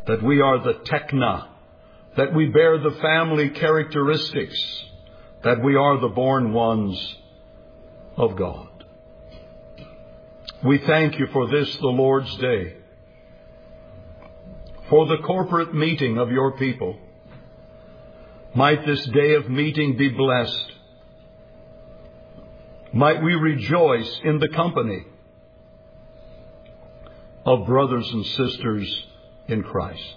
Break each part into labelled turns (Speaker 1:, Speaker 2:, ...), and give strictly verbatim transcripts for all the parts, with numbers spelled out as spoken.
Speaker 1: that we are the tekna, that we bear the family characteristics, that we are the born ones of God. We thank you for this, the Lord's Day, for the corporate meeting of your people. Might this day of meeting be blessed. Might we rejoice in the company of brothers and sisters in Christ.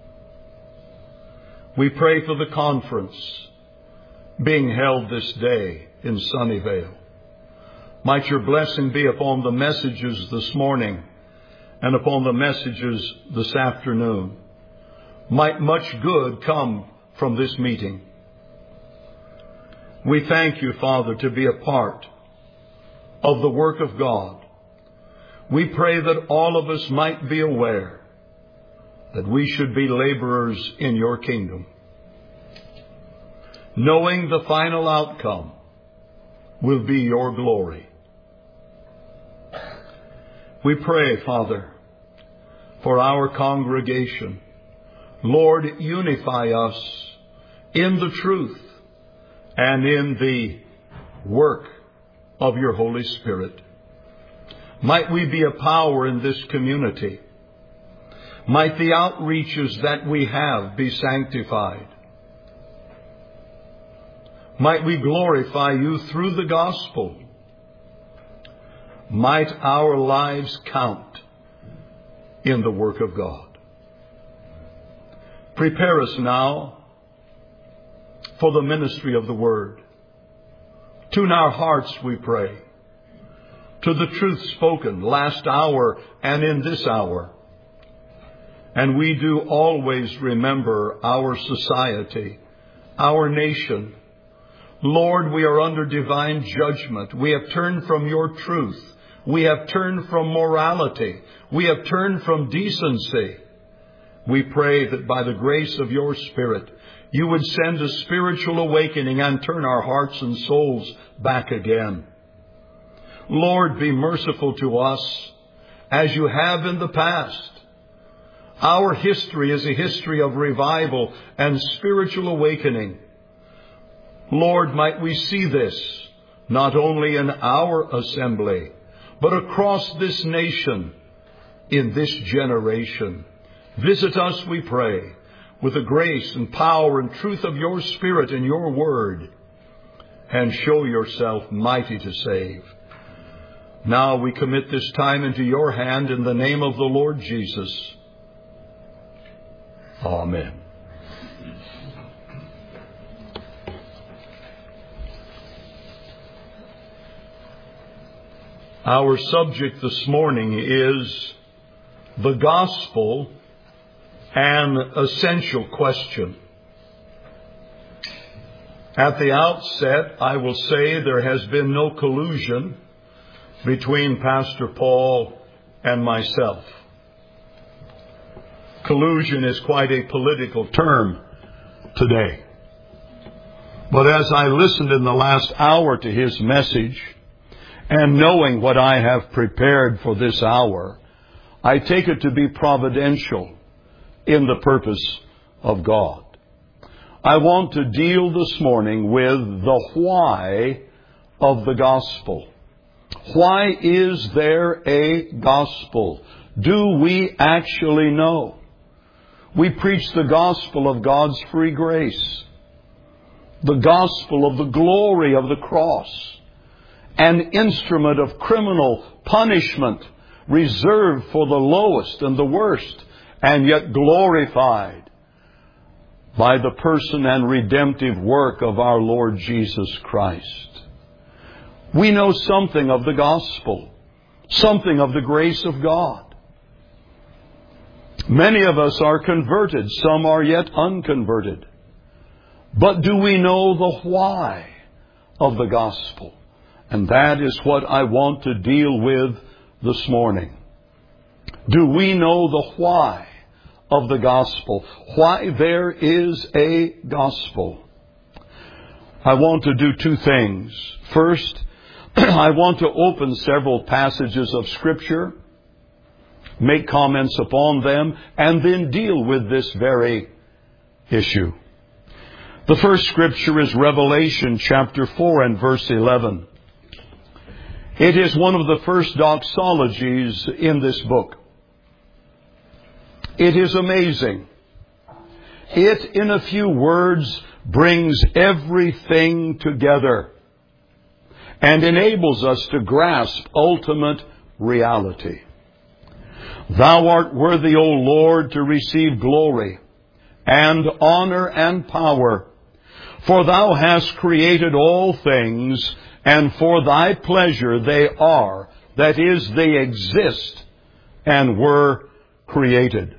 Speaker 1: We pray for the conference being held this day in Sunnyvale. Might your blessing be upon the messages this morning and upon the messages this afternoon. Might much good come from this meeting. We thank you, Father, to be a part of the work of God. We pray that all of us might be aware that we should be laborers in your kingdom, knowing the final outcome will be your glory. We pray, Father, for our congregation. Lord, unify us in the truth and in the work of your Holy Spirit. Might we be a power in this community. Might the outreaches that we have be sanctified. Might we glorify you through the gospel. Might our lives count in the work of God. Prepare us now for the ministry of the Word. Tune our hearts, we pray, to the truth spoken last hour and in this hour. And we do always remember our society, our nation. Lord, we are under divine judgment. We have turned from your truth. We have turned from morality. We have turned from decency. We pray that by the grace of your Spirit, you would send a spiritual awakening and turn our hearts and souls back again. Lord, be merciful to us as you have in the past. Our history is a history of revival and spiritual awakening. Lord, might we see this not only in our assembly, but across this nation, in this generation. Visit us, we pray, with the grace and power and truth of your Spirit and your word, and show yourself mighty to save. Now we commit this time into your hand in the name of the Lord Jesus. Amen. Our subject this morning is the gospel, an essential question. At the outset, I will say there has been no collusion between Pastor Paul and myself. Collusion is quite a political term today. But as I listened in the last hour to his message, and knowing what I have prepared for this hour, I take it to be providential in the purpose of God. I want to deal this morning with the why of the gospel. Why is there a gospel? Do we actually know? We preach the gospel of God's free grace, the gospel of the glory of the cross, an instrument of criminal punishment reserved for the lowest and the worst, and yet glorified by the person and redemptive work of our Lord Jesus Christ. We know something of the gospel, something of the grace of God. Many of us are converted, some are yet unconverted. But do we know the why of the gospel? And that is what I want to deal with this morning. Do we know the why of the gospel? Why there is a gospel? I want to do two things. First, I want to open several passages of Scripture make comments upon them, and then deal with this very issue. The first scripture is Revelation chapter four and verse eleven. It is one of the first doxologies in this book. It is amazing. It, in a few words, brings everything together and enables us to grasp ultimate reality. Thou art worthy, O Lord, to receive glory and honor and power, for Thou hast created all things, and for Thy pleasure they are, that is, they exist and were created.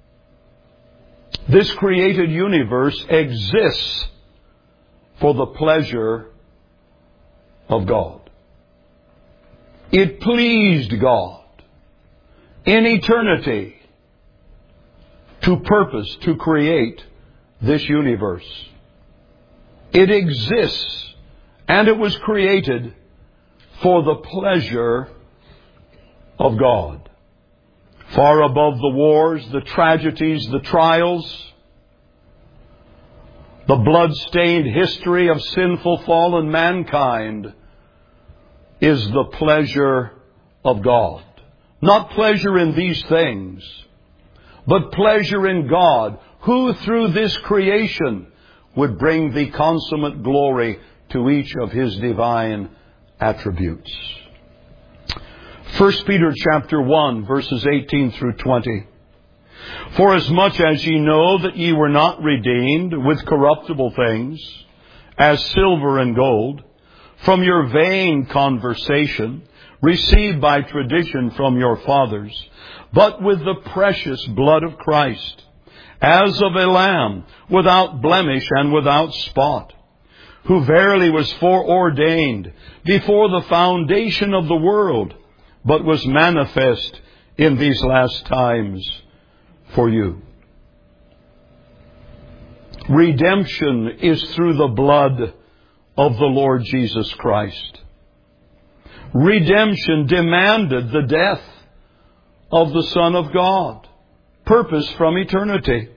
Speaker 1: This created universe exists for the pleasure of God. It pleased God in eternity to purpose to create this universe. It exists, and it was created for the pleasure of God. Far above the wars, the tragedies, the trials, the blood-stained history of sinful fallen mankind is the pleasure of God. Not pleasure in these things, but pleasure in God, who through this creation would bring the consummate glory to each of His divine attributes. First Peter chapter one, verses eighteen through twenty. For as much as ye know that ye were not redeemed with corruptible things, as silver and gold, from your vain conversation, received by tradition from your fathers, but with the precious blood of Christ, as of a lamb, without blemish and without spot, who verily was foreordained before the foundation of the world, but was manifest in these last times for you. Redemption is through the blood of the Lord Jesus Christ. Redemption demanded the death of the Son of God, purpose from eternity.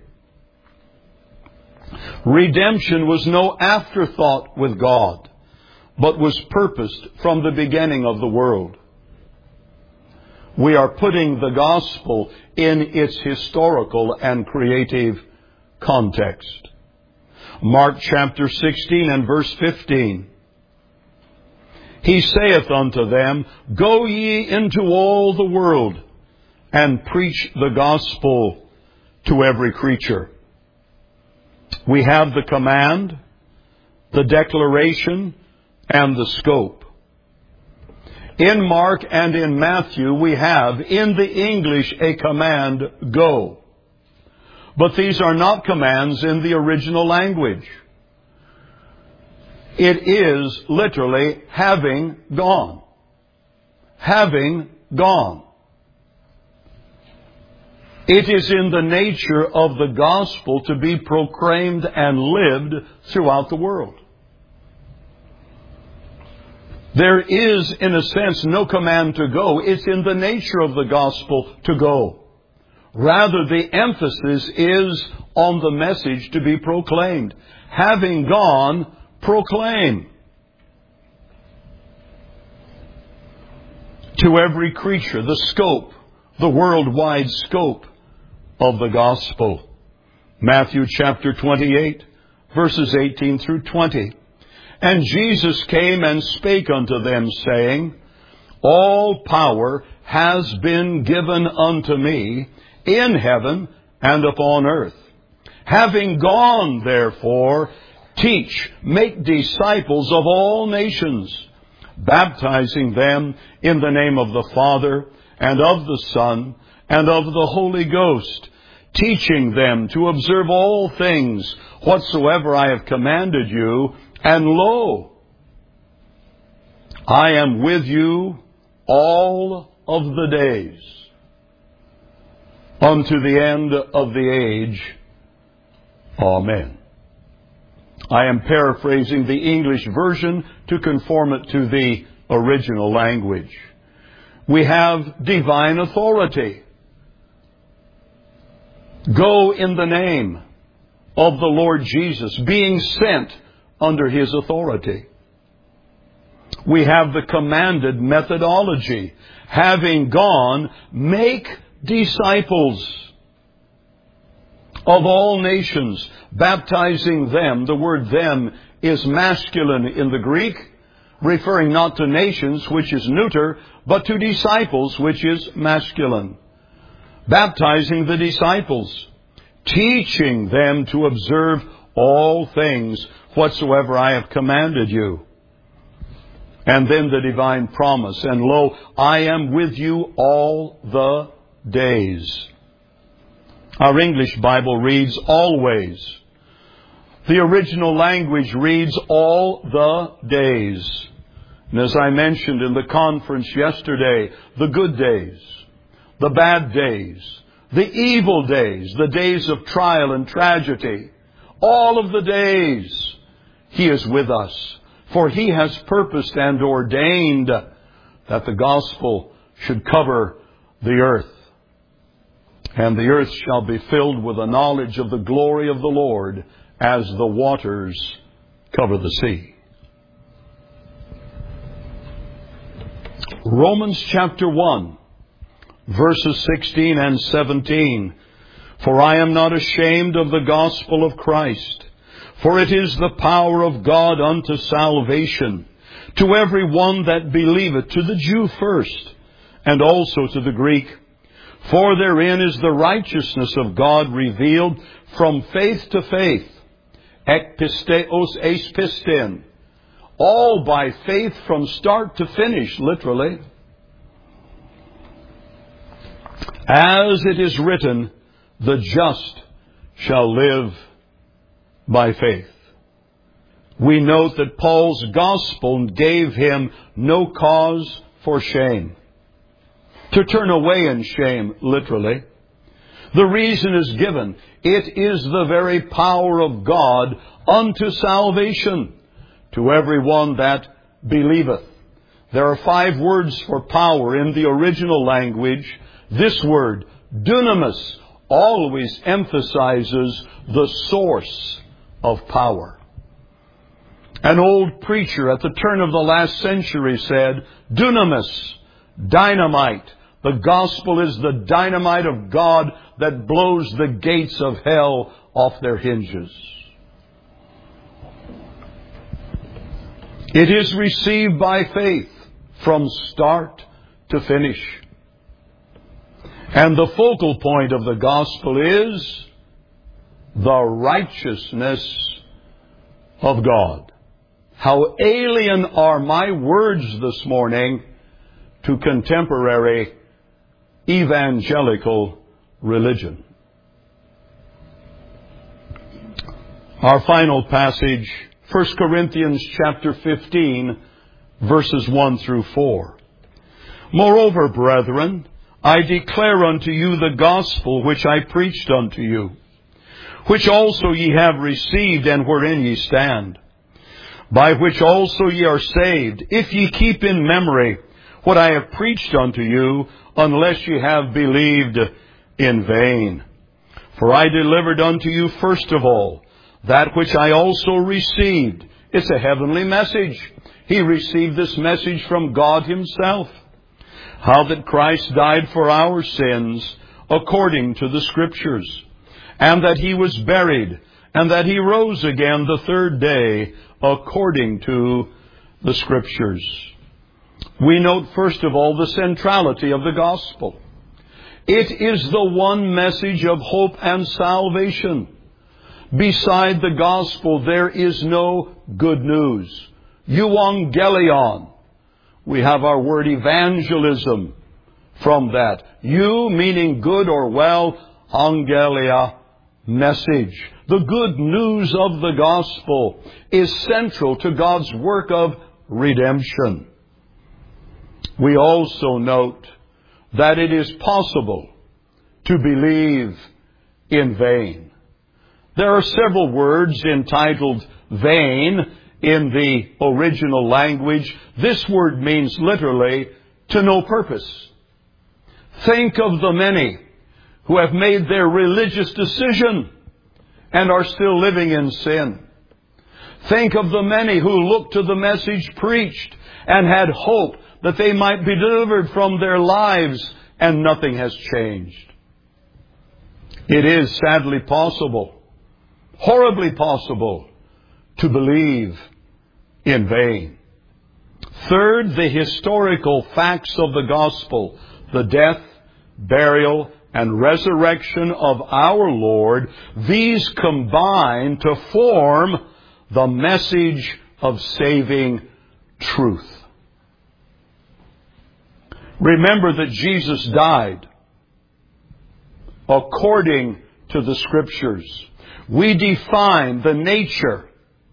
Speaker 1: Redemption was no afterthought with God, but was purposed from the beginning of the world. We are putting the gospel in its historical and creative context. Mark chapter sixteen and verse fifteen. He saith unto them, Go ye into all the world, and preach the gospel to every creature. We have the command, the declaration, and the scope. In Mark and in Matthew, we have, in the English, a command, go. But these are not commands in the original language. It is literally having gone. Having gone. It is in the nature of the gospel to be proclaimed and lived throughout the world. There is, in a sense, no command to go. It's in the nature of the gospel to go. Rather, the emphasis is on the message to be proclaimed. Having gone, proclaim. To every creature, the scope, the worldwide scope of the gospel. Matthew chapter twenty-eight, verses eighteen through twenty. And Jesus came and spake unto them, saying, All power has been given unto me in heaven and upon earth. Having gone, therefore, teach, make disciples of all nations, baptizing them in the name of the Father and of the Son and of the Holy Ghost, teaching them to observe all things whatsoever I have commanded you. And lo, I am with you all of the days, unto the end of the age. Amen. I am paraphrasing the English version to conform it to the original language. We have divine authority Go in the name of the Lord Jesus, being sent under His authority. We have the commanded methodology. Having gone, make disciples of all nations, baptizing them. The word them is masculine in the Greek, referring not to nations, which is neuter, but to disciples, which is masculine. Baptizing the disciples, teaching them to observe all things whatsoever I have commanded you. And then the divine promise, and lo, I am with you all the days. Our English Bible reads always. The original language reads all the days. And as I mentioned in the conference yesterday, the good days, the bad days, the evil days, the days of trial and tragedy, all of the days He is with us. For He has purposed and ordained that the gospel should cover the earth. And the earth shall be filled with the knowledge of the glory of the Lord as the waters cover the sea. Romans chapter one, verses sixteen and seventeen. For I am not ashamed of the gospel of Christ, for it is the power of God unto salvation, to every one that believeth, to the Jew first, and also to the Greek. For therein is the righteousness of God revealed from faith to faith, ekpisteos eis pistin, all by faith from start to finish, literally. As it is written, the just shall live by faith. We note that Paul's gospel gave him no cause for shame. To turn away in shame, literally. The reason is given. It is the very power of God unto salvation to everyone that believeth. There are five words for power in the original language. This word, dunamis, always emphasizes the source of power. An old preacher at the turn of the last century said, dunamis, dynamite. The gospel is the dynamite of God that blows the gates of hell off their hinges. It is received by faith from start to finish. And the focal point of the gospel is the righteousness of God. How alien are my words this morning to contemporary evangelical religion. Our final passage, First Corinthians chapter fifteen, verses one through four. Moreover, brethren, I declare unto you the gospel which I preached unto you, which also ye have received, and wherein ye stand, by which also ye are saved, if ye keep in memory what I have preached unto you, unless ye have believed in vain. For I delivered unto you first of all that which I also received. It's a heavenly message. He received this message from God Himself. How that Christ died for our sins according to the Scriptures, and that He was buried, and that He rose again the third day according to the Scriptures. We note first of all the centrality of the gospel. It is the one message of hope and salvation. Beside the gospel, there is no good news. Euangelion. We have our word evangelism from that. You meaning good or well, angelia, message. The good news of the gospel is central to God's work of redemption. We also note that it is possible to believe in vain. There are several words entitled vain in the original language. This word means literally to no purpose. Think of the many who have made their religious decision and are still living in sin. Think of the many who looked to the message preached and had hope that they might be delivered from their lives, and nothing has changed. It is sadly possible, horribly possible, to believe in vain. Third, the historical facts of the gospel, the death, burial, and resurrection of our Lord, these combine to form the message of saving truth. Remember that Jesus died according to the Scriptures. We define the nature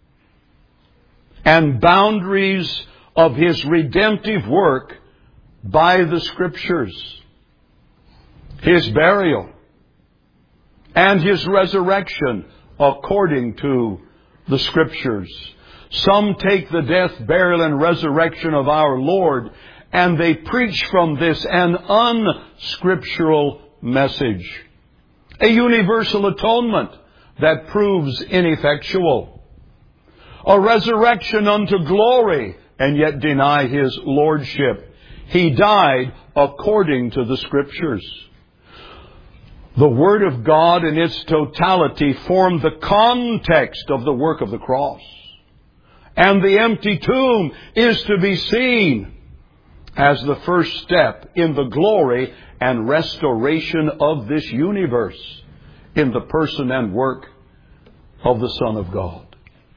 Speaker 1: and boundaries of His redemptive work by the Scriptures. His burial and His resurrection according to the Scriptures. Some take the death, burial, and resurrection of our Lord, and they preach from this an unscriptural message. A universal atonement that proves ineffectual. A resurrection unto glory, and yet deny His lordship. He died according to the Scriptures. The Word of God in its totality formed the context of the work of the cross. And the empty tomb is to be seen as the first step in the glory and restoration of this universe in the person and work of the Son of God.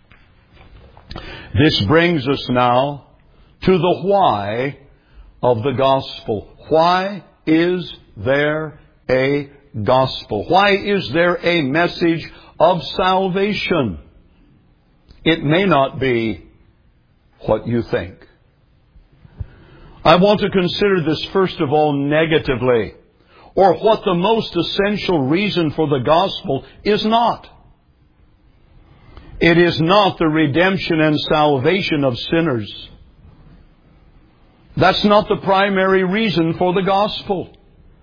Speaker 1: This brings us now to the why of the gospel. Why is there a gospel? Why is there a message of salvation? It may not be what you think. I want to consider this first of all negatively, or what the most essential reason for the gospel is not. It is not the redemption and salvation of sinners. That's not the primary reason for the gospel.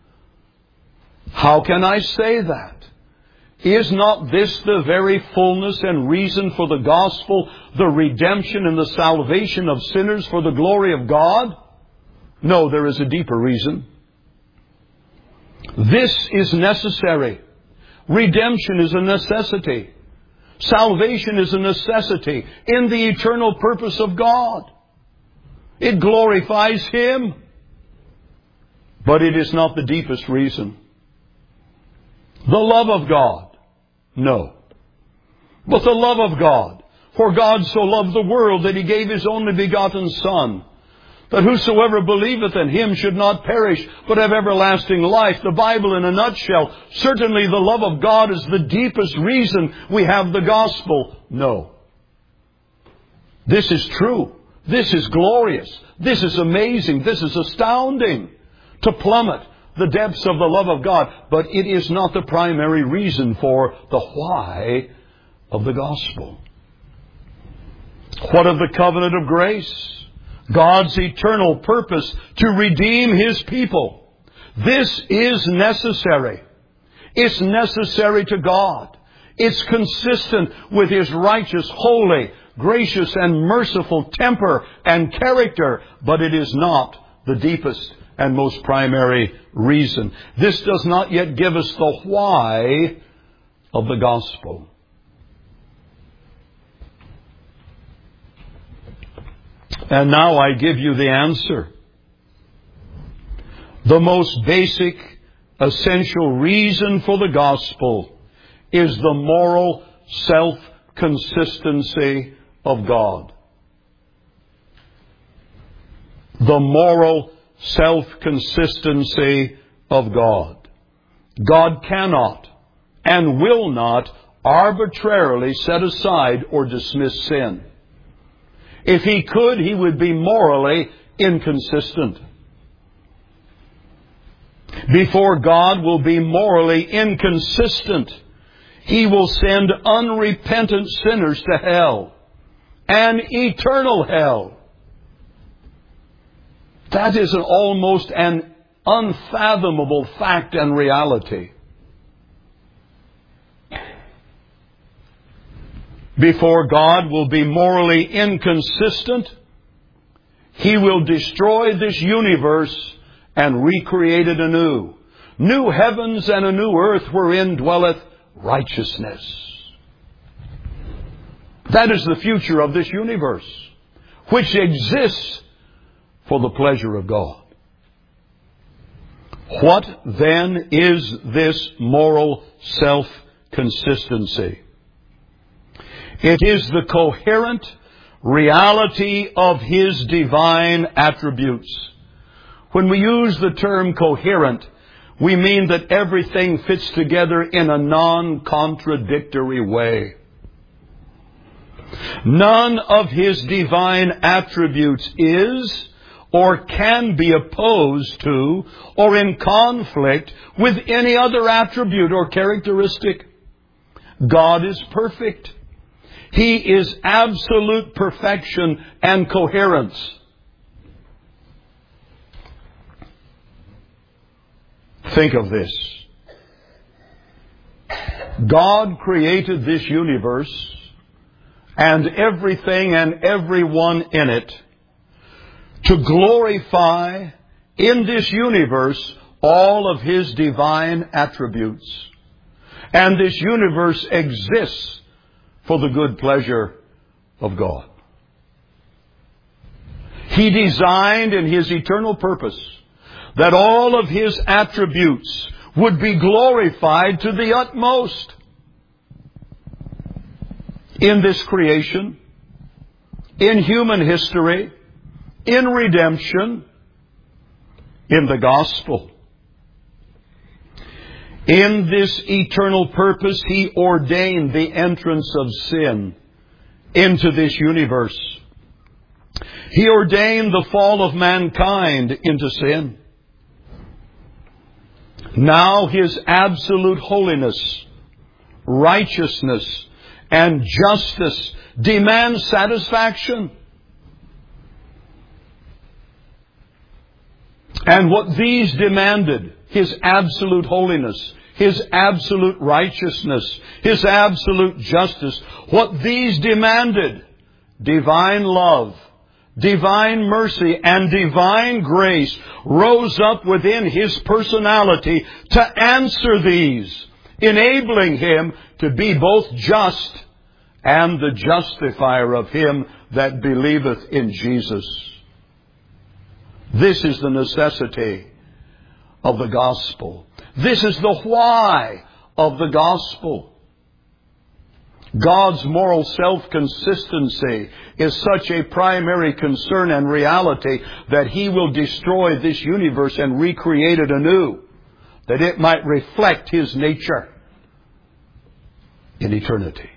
Speaker 1: How can I say that? Is not this the very fullness and reason for the gospel, the redemption and the salvation of sinners for the glory of God? No, there is a deeper reason. This is necessary. Redemption is a necessity. Salvation is a necessity in the eternal purpose of God. It glorifies Him. But it is not the deepest reason. The love of God? No. But the love of God. For God so loved the world that He gave His only begotten Son, that whosoever believeth in Him should not perish, but have everlasting life. The Bible in a nutshell. Certainly the love of God is the deepest reason we have the gospel. No. This is true. This is glorious. This is amazing. This is astounding. To plummet the depths of the love of God. But it is not the primary reason for the why of the gospel. What of the covenant of grace? God's eternal purpose to redeem His people. This is necessary. It's necessary to God. It's consistent with His righteous, holy, gracious, and merciful temper and character, but it is not the deepest and most primary reason. This does not yet give us the why of the gospel. And now I give you the answer. The most basic, essential reason for the gospel is the moral self-consistency of God. The moral self-consistency of God. God cannot and will not arbitrarily set aside or dismiss sin. If He could, He would be morally inconsistent. Before God will be morally inconsistent, He will send unrepentant sinners to hell, an eternal hell. That is an almost an unfathomable fact and reality. before God will be morally inconsistent. He will destroy this universe and recreate it anew. New heavens and a new earth wherein dwelleth righteousness. That is the future of this universe, which exists for the pleasure of God. What then is this moral self-consistency? It is the coherent reality of His divine attributes. When we use the term coherent, we mean that everything fits together in a non-contradictory way. None of His divine attributes is or can be opposed to or in conflict with any other attribute or characteristic. God is perfect. He is absolute perfection and coherence. Think of this. God created this universe and everything and everyone in it to glorify in this universe all of His divine attributes. And this universe exists for the good pleasure of God. He designed in His eternal purpose that all of His attributes would be glorified to the utmost in this creation, in human history, in redemption, in the gospel. In this eternal purpose, He ordained the entrance of sin into this universe. He ordained the fall of mankind into sin. Now His absolute holiness, righteousness, and justice demand satisfaction. And what these demanded, His absolute holiness, His absolute righteousness, His absolute justice, what these demanded, divine love, divine mercy, and divine grace rose up within His personality to answer these, enabling Him to be both just and the justifier of him that believeth in Jesus. This is the necessity of the gospel. This is the why of the gospel. God's moral self-consistency is such a primary concern and reality that He will destroy this universe and recreate it anew, that it might reflect His nature in eternity.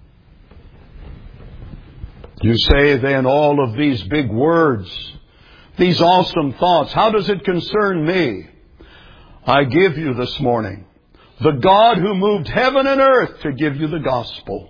Speaker 1: You say then all of these big words, these awesome thoughts, how does it concern me? I give you this morning the God who moved heaven and earth to give you the gospel.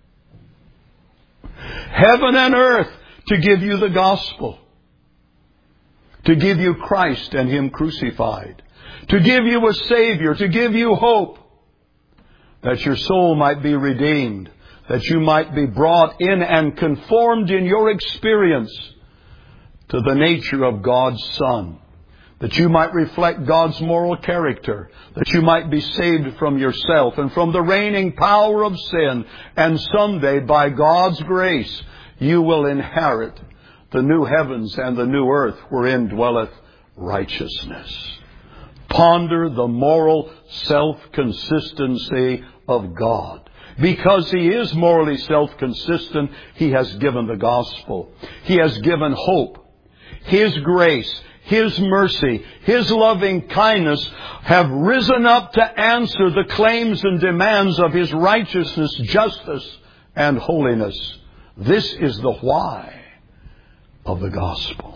Speaker 1: Heaven and earth to give you the gospel. To give you Christ and Him crucified. To give you a Savior. To give you hope. That your soul might be redeemed. That you might be brought in and conformed in your experience to the nature of God's Son. That you might reflect God's moral character. That you might be saved from yourself and from the reigning power of sin. And someday, by God's grace, you will inherit the new heavens and the new earth wherein dwelleth righteousness. Ponder the moral self-consistency of God. Because He is morally self-consistent, He has given the gospel. He has given hope. His grace, His mercy, His loving kindness have risen up to answer the claims and demands of His righteousness, justice, and holiness. This is the why of the gospel.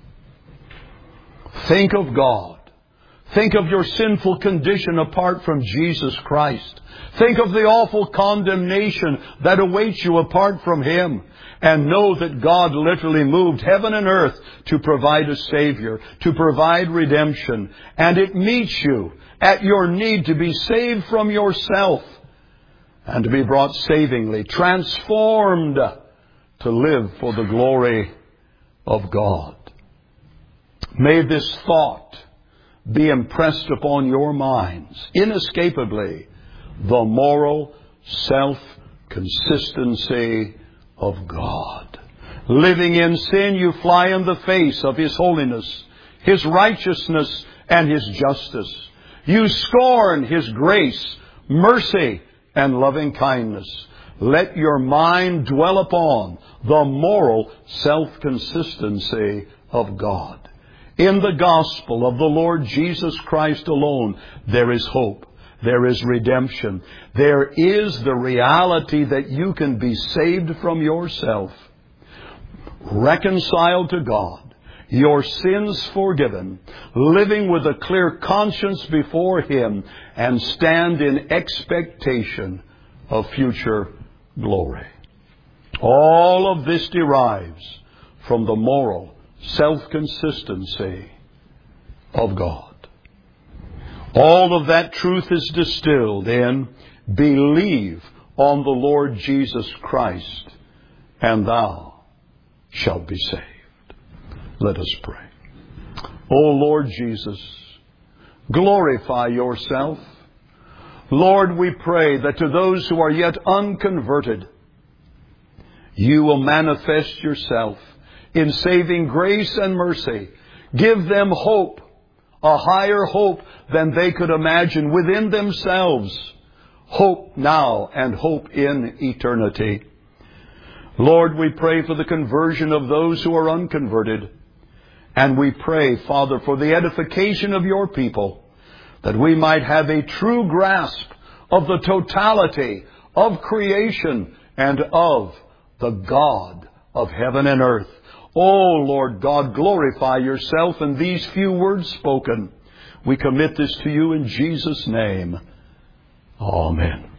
Speaker 1: Think of God. Think of your sinful condition apart from Jesus Christ. Think of the awful condemnation that awaits you apart from Him. And know that God literally moved heaven and earth to provide a Savior, to provide redemption. And it meets you at your need to be saved from yourself and to be brought savingly, transformed to live for the glory of God. May this thought be impressed upon your minds inescapably, the moral self-consistency of God. Living in sin, you fly in the face of His holiness, His righteousness, and His justice. You scorn His grace, mercy, and loving kindness. Let your mind dwell upon the moral self-consistency of God. In the gospel of the Lord Jesus Christ alone, there is hope. There is redemption. There is the reality that you can be saved from yourself, reconciled to God, your sins forgiven, living with a clear conscience before Him, and stand in expectation of future glory. All of this derives from the moral self-consistency of God. All of that truth is distilled in believe on the Lord Jesus Christ, and thou shalt be saved. Let us pray. O Lord Jesus, glorify yourself. Lord, we pray that to those who are yet unconverted, you will manifest yourself in saving grace and mercy. Give them hope, a higher hope than they could imagine within themselves. Hope now and hope in eternity. Lord, we pray for the conversion of those who are unconverted. And we pray, Father, for the edification of your people, that we might have a true grasp of the totality of creation and of the God of heaven and earth. Oh, Lord God, glorify yourself in these few words spoken. We commit this to you in Jesus' name. Amen.